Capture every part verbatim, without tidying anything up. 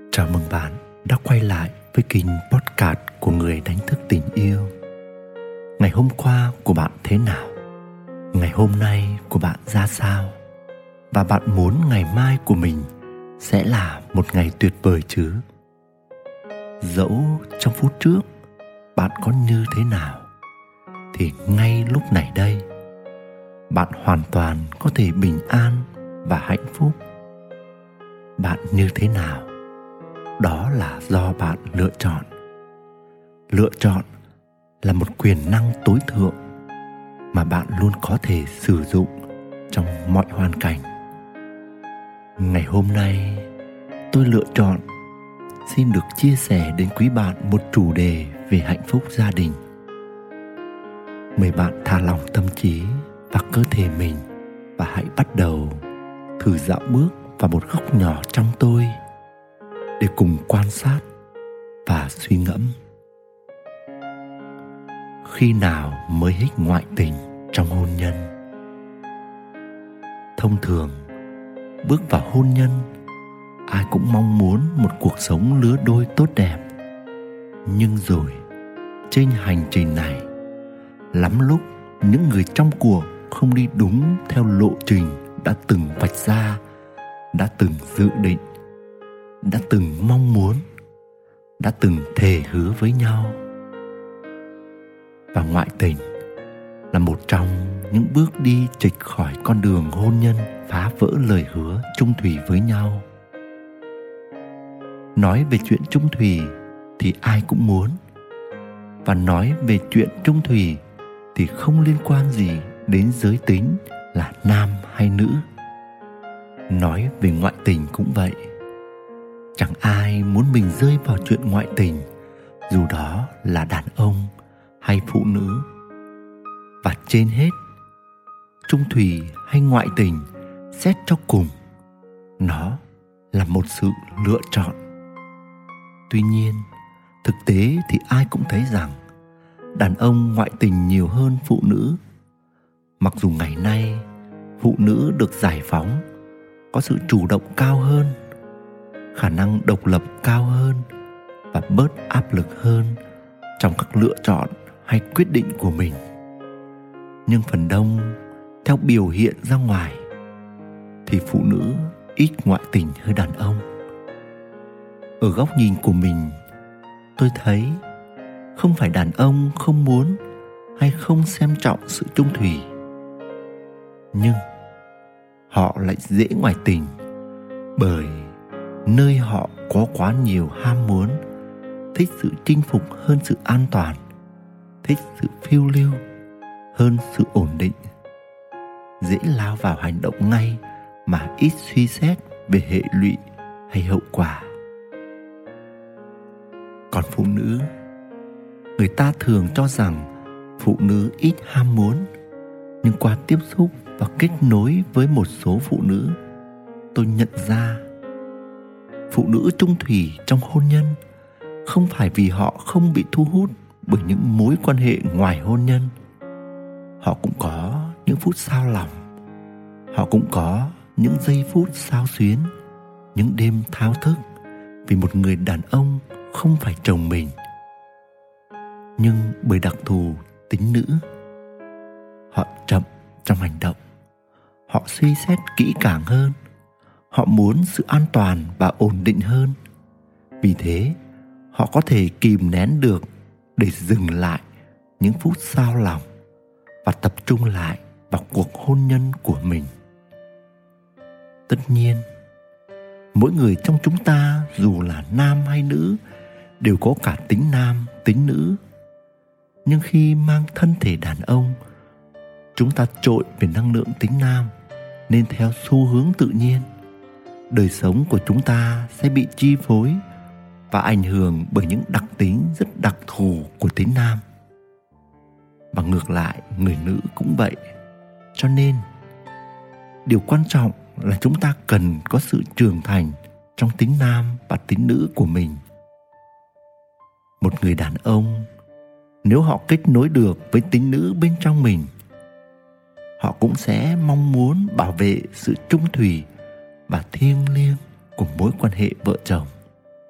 Chào mừng bạn đã quay lại với kênh podcast của người đánh thức tình yêu. Ngày hôm qua của bạn thế nào? Ngày hôm nay của bạn ra sao? Và bạn muốn ngày mai của mình sẽ là một ngày tuyệt vời chứ? Dẫu trong phút trước bạn có như thế nào, thì ngay lúc này đây bạn hoàn toàn có thể bình an và hạnh phúc. Bạn như thế nào, đó là do bạn lựa chọn. Lựa chọn là một quyền năng tối thượng mà bạn luôn có thể sử dụng trong mọi hoàn cảnh. Ngày hôm nay, tôi lựa chọn xin được chia sẻ đến quý bạn một chủ đề về hạnh phúc gia đình. Mời bạn thả lỏng tâm trí và cơ thể mình và hãy bắt đầu thử dạo bước vào một góc nhỏ trong tôi để cùng quan sát và suy ngẫm. Khi nào mới hết ngoại tình trong hôn nhân? Thông thường, bước vào hôn nhân, ai cũng mong muốn một cuộc sống lứa đôi tốt đẹp. Nhưng rồi, trên hành trình này, lắm lúc những người trong cuộc không đi đúng theo lộ trình đã từng vạch ra, đã từng dự định, đã từng mong muốn, đã từng thề hứa với nhau. Và ngoại tình là một trong những bước đi chệch khỏi con đường hôn nhân, phá vỡ lời hứa chung thủy với nhau. Nói về chuyện chung thủy thì ai cũng muốn, và nói về chuyện chung thủy thì không liên quan gì đến giới tính là nam hay nữ. Nói về ngoại tình cũng vậy. Chẳng ai muốn mình rơi vào chuyện ngoại tình, dù đó là đàn ông hay phụ nữ. Và trên hết, chung thủy hay ngoại tình, xét cho cùng, nó là một sự lựa chọn. Tuy nhiên, thực tế thì ai cũng thấy rằng đàn ông ngoại tình nhiều hơn phụ nữ. Mặc dù ngày nay phụ nữ được giải phóng, có sự chủ động cao hơn, khả năng độc lập cao hơn và bớt áp lực hơn trong các lựa chọn hay quyết định của mình. Nhưng phần đông, theo biểu hiện ra ngoài, thì phụ nữ ít ngoại tình hơn đàn ông. Ở góc nhìn của mình, tôi thấy không phải đàn ông không muốn hay không xem trọng sự chung thủy, nhưng họ lại dễ ngoại tình bởi nơi họ có quá nhiều ham muốn, thích sự chinh phục hơn sự an toàn, thích sự phiêu lưu hơn sự ổn định, dễ lao vào hành động ngay mà ít suy xét về hệ lụy hay hậu quả. Còn phụ nữ, người ta thường cho rằng phụ nữ ít ham muốn, nhưng qua tiếp xúc và kết nối với một số phụ nữ, tôi nhận ra phụ nữ chung thủy trong hôn nhân không phải vì họ không bị thu hút bởi những mối quan hệ ngoài hôn nhân. Họ cũng có những phút xao lòng, họ cũng có những giây phút xao xuyến, những đêm thao thức vì một người đàn ông không phải chồng mình. Nhưng bởi đặc thù tính nữ, họ chậm trong hành động, họ suy xét kỹ càng hơn, họ muốn sự an toàn và ổn định hơn. Vì thế, họ có thể kìm nén được để dừng lại những phút xao lòng và tập trung lại vào cuộc hôn nhân của mình. Tất nhiên, mỗi người trong chúng ta, dù là nam hay nữ, đều có cả tính nam, tính nữ. Nhưng khi mang thân thể đàn ông, chúng ta trội về năng lượng tính nam, nên theo xu hướng tự nhiên, đời sống của chúng ta sẽ bị chi phối và ảnh hưởng bởi những đặc tính rất đặc thù của tính nam. Và ngược lại, người nữ cũng vậy. Cho nên, điều quan trọng là chúng ta cần có sự trưởng thành trong tính nam và tính nữ của mình. Một người đàn ông, nếu họ kết nối được với tính nữ bên trong mình, họ cũng sẽ mong muốn bảo vệ sự chung thủy và thiêng liêng của mối quan hệ vợ chồng.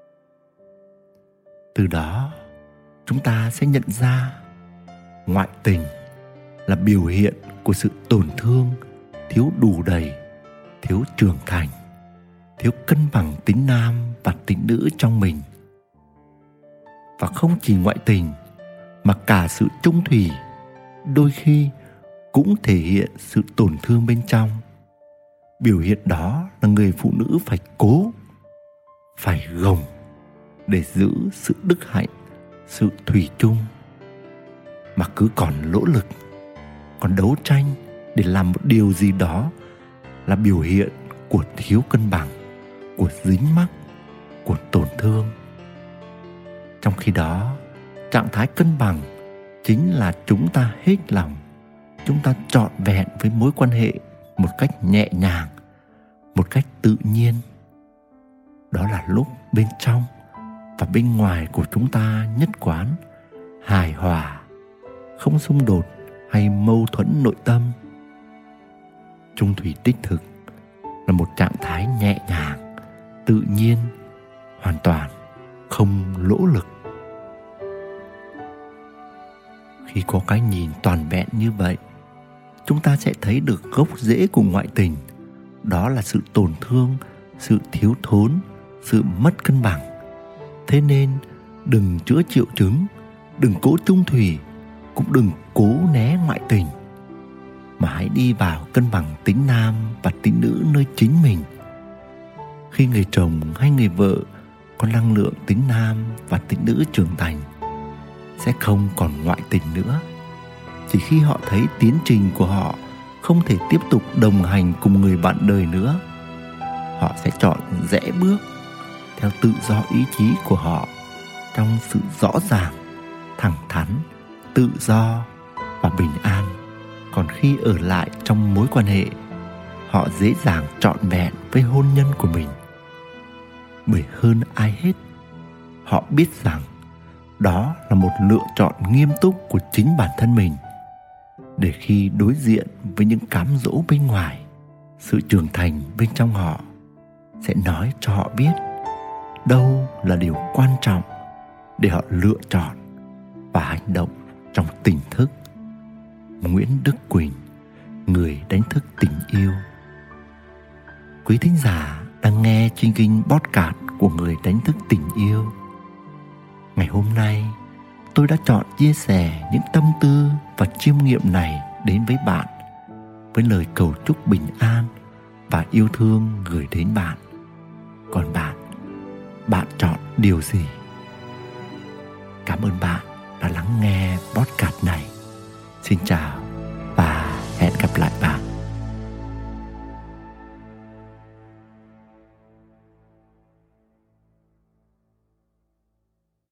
Từ đó chúng ta sẽ nhận ra ngoại tình là biểu hiện của sự tổn thương, thiếu đủ đầy, thiếu trưởng thành, thiếu cân bằng tính nam và tính nữ trong mình. Và không chỉ ngoại tình mà cả sự chung thủy đôi khi cũng thể hiện sự tổn thương bên trong. Biểu hiện đó là người phụ nữ phải cố, phải gồng để giữ sự đức hạnh, sự thủy chung, mà cứ còn nỗ lực, còn đấu tranh để làm một điều gì đó là biểu hiện của thiếu cân bằng, của dính mắc, của tổn thương. Trong khi đó, trạng thái cân bằng chính là chúng ta hết lòng, chúng ta trọn vẹn với mối quan hệ một cách nhẹ nhàng, một cách tự nhiên. Đó là lúc bên trong và bên ngoài của chúng ta nhất quán, hài hòa, không xung đột hay mâu thuẫn nội tâm. Chung thủy đích thực là một trạng thái nhẹ nhàng, tự nhiên, hoàn toàn không lỗ lực. Khi có cái nhìn toàn vẹn như vậy, chúng ta sẽ thấy được gốc rễ của ngoại tình. Đó là sự tổn thương, sự thiếu thốn, sự mất cân bằng. Thế nên đừng chữa triệu chứng, đừng cố chung thủy, cũng đừng cố né ngoại tình, mà hãy đi vào cân bằng tính nam và tính nữ nơi chính mình. Khi người chồng hay người vợ có năng lượng tính nam và tính nữ trưởng thành, sẽ không còn ngoại tình nữa. Chỉ khi họ thấy tiến trình của họ không thể tiếp tục đồng hành cùng người bạn đời nữa, họ sẽ chọn rẽ bước theo tự do ý chí của họ, trong sự rõ ràng, thẳng thắn, tự do và bình an. Còn khi ở lại trong mối quan hệ, họ dễ dàng trọn vẹn với hôn nhân của mình. Bởi hơn ai hết, họ biết rằng đó là một lựa chọn nghiêm túc của chính bản thân mình. Để khi đối diện với những cám dỗ bên ngoài, sự trưởng thành bên trong họ sẽ nói cho họ biết đâu là điều quan trọng để họ lựa chọn và hành động trong tỉnh thức. Nguyễn Đức Quỳnh, người đánh thức tình yêu. Quý thính giả đang nghe chương trình podcast của người đánh thức tình yêu. Ngày hôm nay, tôi đã chọn chia sẻ những tâm tư và chiêm nghiệm này đến với bạn, với lời cầu chúc bình an và yêu thương gửi đến bạn. Còn bạn, bạn chọn điều gì? Cảm ơn bạn đã lắng nghe podcast này. Xin chào và hẹn gặp lại bạn.